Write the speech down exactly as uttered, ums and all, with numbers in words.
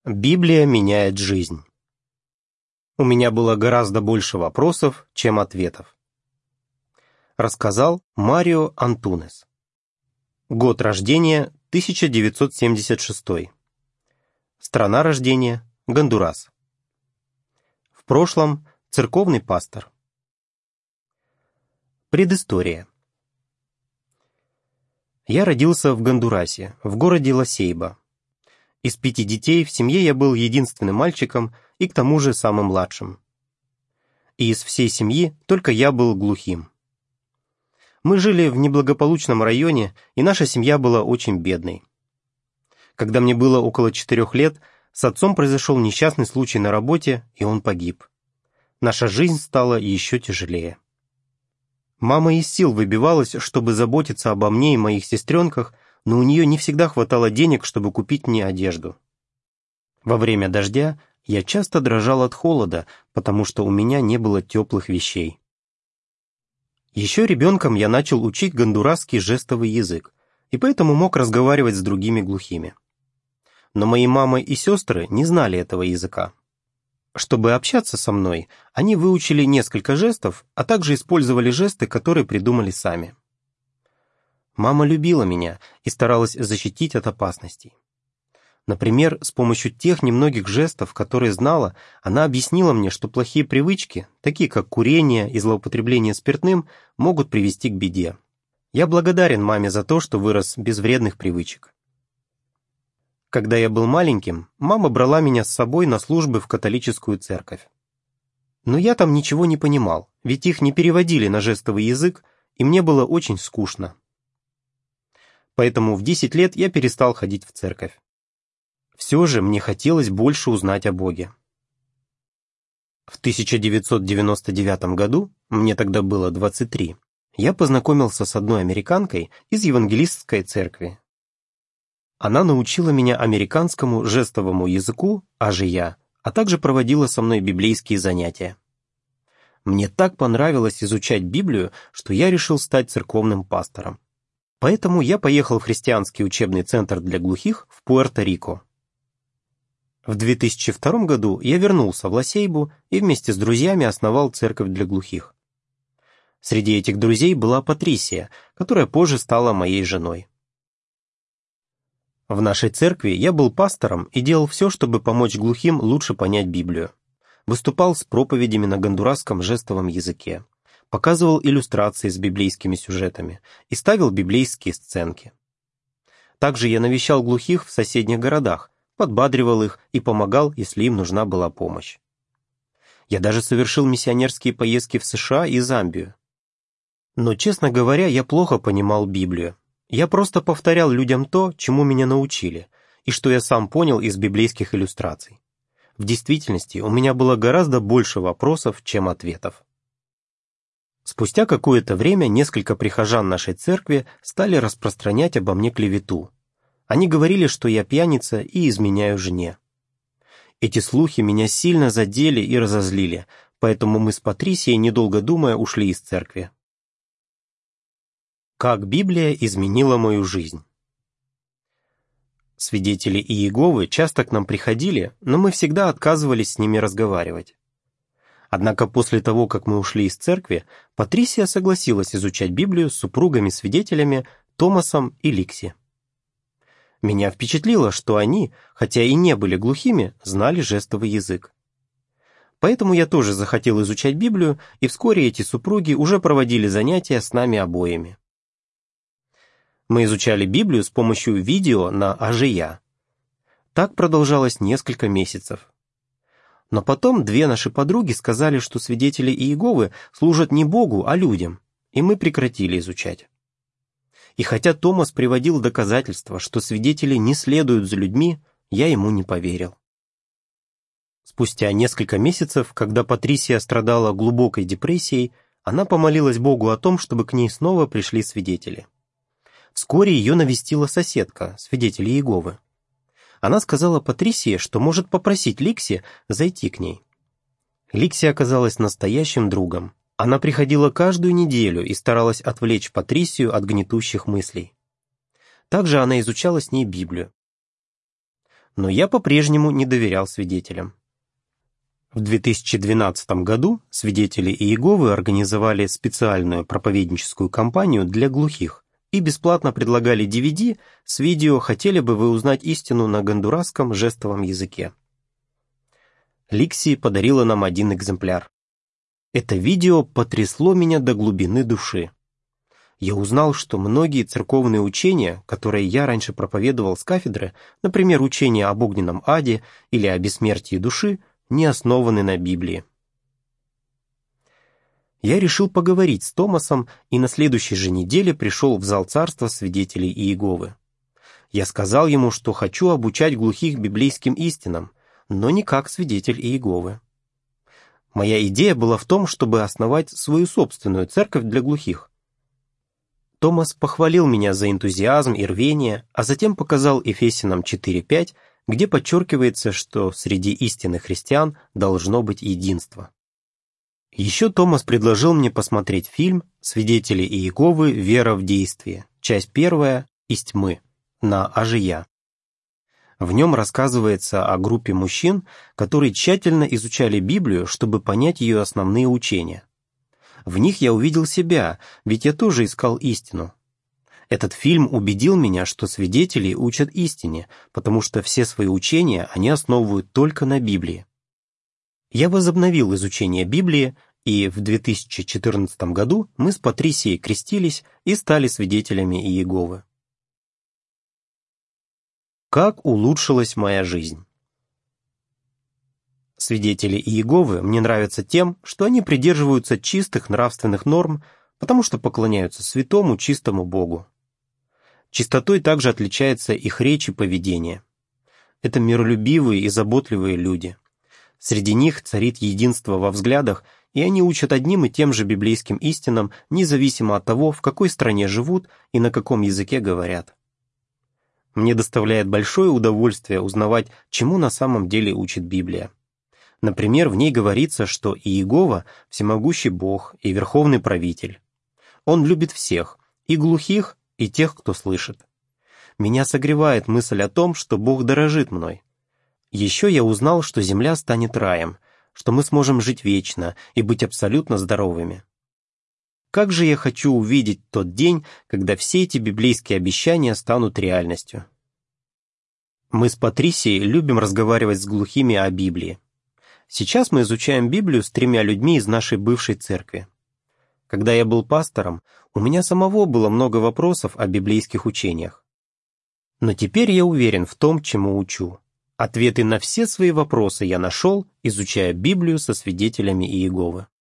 Библия меняет жизнь. У меня было гораздо больше вопросов, чем ответов. Рассказал Марио Антунес. Год рождения тысяча девятьсот семьдесят шестой. Страна рождения Гондурас. В прошлом церковный пастор. Предыстория. Я родился в Гондурасе, в городе Ла-Сейба. Из пяти детей в семье я был единственным мальчиком и к тому же самым младшим. И из всей семьи только я был глухим. Мы жили в неблагополучном районе, и наша семья была очень бедной. Когда мне было около четырех лет, с отцом произошел несчастный случай на работе, и он погиб. Наша жизнь стала еще тяжелее. Мама из сил выбивалась, чтобы заботиться обо мне и моих сестренках, но у нее не всегда хватало денег, чтобы купить мне одежду. Во время дождя я часто дрожал от холода, потому что у меня не было теплых вещей. Еще ребенком я начал учить гондурасский жестовый язык, и поэтому мог разговаривать с другими глухими. Но мои мама и сестры не знали этого языка. Чтобы общаться со мной, они выучили несколько жестов, а также использовали жесты, которые придумали сами. Мама любила меня и старалась защитить от опасностей. Например, с помощью тех немногих жестов, которые знала, она объяснила мне, что плохие привычки, такие как курение и злоупотребление спиртным, могут привести к беде. Я благодарен маме за то, что вырос без вредных привычек. Когда я был маленьким, мама брала меня с собой на службы в католическую церковь. Но я там ничего не понимал, ведь их не переводили на жестовый язык, и мне было очень скучно. Поэтому в десять лет я перестал ходить в церковь. Все же мне хотелось больше узнать о Боге. В тысяча девятьсот девяносто девятом году, мне тогда было двадцать три, я познакомился с одной американкой из евангелистской церкви. Она научила меня американскому жестовому языку, ажия, а также проводила со мной библейские занятия. Мне так понравилось изучать Библию, что я решил стать церковным пастором. Поэтому я поехал в христианский учебный центр для глухих в Пуэрто-Рико. В две тысячи втором году я вернулся в Ла-Сейбу и вместе с друзьями основал церковь для глухих. Среди этих друзей была Патрисия, которая позже стала моей женой. В нашей церкви я был пастором и делал все, чтобы помочь глухим лучше понять Библию. Выступал с проповедями на гондурасском жестовом языке, показывал иллюстрации с библейскими сюжетами и ставил библейские сценки. Также я навещал глухих в соседних городах, подбадривал их и помогал, если им нужна была помощь. Я даже совершил миссионерские поездки в США и Замбию. Но, честно говоря, я плохо понимал Библию. Я просто повторял людям то, чему меня научили, и что я сам понял из библейских иллюстраций. В действительности у меня было гораздо больше вопросов, чем ответов. Спустя какое-то время несколько прихожан нашей церкви стали распространять обо мне клевету. Они говорили, что я пьяница и изменяю жене. Эти слухи меня сильно задели и разозлили, поэтому мы с Патрисией, недолго думая, ушли из церкви. Как Библия изменила мою жизнь. Свидетели Иеговы часто к нам приходили, но мы всегда отказывались с ними разговаривать. Однако после того, как мы ушли из церкви, Патрисия согласилась изучать Библию с супругами-свидетелями Томасом и Ликси. Меня впечатлило, что они, хотя и не были глухими, знали жестовый язык. Поэтому я тоже захотел изучать Библию, и вскоре эти супруги уже проводили занятия с нами обоими. Мы изучали Библию с помощью видео на ажия. Так продолжалось несколько месяцев. Но потом две наши подруги сказали, что свидетели Иеговы служат не Богу, а людям, и мы прекратили изучать. И хотя Томас приводил доказательства, что свидетели не следуют за людьми, я ему не поверил. Спустя несколько месяцев, когда Патрисия страдала глубокой депрессией, она помолилась Богу о том, чтобы к ней снова пришли свидетели. Вскоре ее навестила соседка, свидетель Иеговы. Она сказала Патрисии, что может попросить Ликси зайти к ней. Ликси оказалась настоящим другом. Она приходила каждую неделю и старалась отвлечь Патрисию от гнетущих мыслей. Также она изучала с ней Библию. но я по-прежнему не доверял свидетелям. В две тысячи двенадцатом году свидетели Иеговы организовали специальную проповедническую кампанию для глухих и бесплатно предлагали ди ви ди с видео «Хотели бы вы узнать истину на гондурасском жестовом языке?». Ликси подарила нам один экземпляр. Это видео потрясло меня до глубины души. Я узнал, что многие церковные учения, которые я раньше проповедовал с кафедры, например, учение об огненном аде или о бессмертии души, не основаны на Библии. Я решил поговорить с Томасом и на следующей же неделе пришел в зал царства свидетелей Иеговы. Я сказал ему, что хочу обучать глухих библейским истинам, но не как свидетель Иеговы. Моя идея была в том, чтобы основать свою собственную церковь для глухих. Томас похвалил меня за энтузиазм и рвение, а затем показал Ефесянам четыре пять, где подчеркивается, что среди истинных христиан должно быть единство. Еще Томас предложил мне посмотреть фильм «Свидетели Иеговы. Вера в действии», часть первая «Из тьмы» на Ажия. В нем рассказывается о группе мужчин, которые тщательно изучали Библию, чтобы понять ее основные учения. В них я увидел себя, ведь я тоже искал истину. Этот фильм убедил меня, что свидетели учат истине, потому что все свои учения они основывают только на Библии. Я возобновил изучение Библии, и в две тысячи четырнадцатом году мы с Патрисией крестились и стали свидетелями Иеговы. Как улучшилась моя жизнь? Свидетели Иеговы мне нравятся тем, что они придерживаются чистых нравственных норм, потому что поклоняются святому чистому Богу. Чистотой также отличается их речь и поведение. Это миролюбивые и заботливые люди. Среди них царит единство во взглядах, и они учат одним и тем же библейским истинам, независимо от того, в какой стране живут и на каком языке говорят. Мне доставляет большое удовольствие узнавать, чему на самом деле учит Библия. Например, в ней говорится, что Иегова – всемогущий Бог и верховный правитель. Он любит всех, и глухих, и тех, кто слышит. Меня согревает мысль о том, что Бог дорожит мной. Еще я узнал, что земля станет раем, что мы сможем жить вечно и быть абсолютно здоровыми. Как же я хочу увидеть тот день, когда все эти библейские обещания станут реальностью. Мы с Патрисией любим разговаривать с глухими о Библии. Сейчас мы изучаем Библию с тремя людьми из нашей бывшей церкви. Когда я был пастором, у меня самого было много вопросов о библейских учениях. Но теперь я уверен в том, чему учу. Ответы на все свои вопросы я нашел, изучая Библию со свидетелями Иеговы.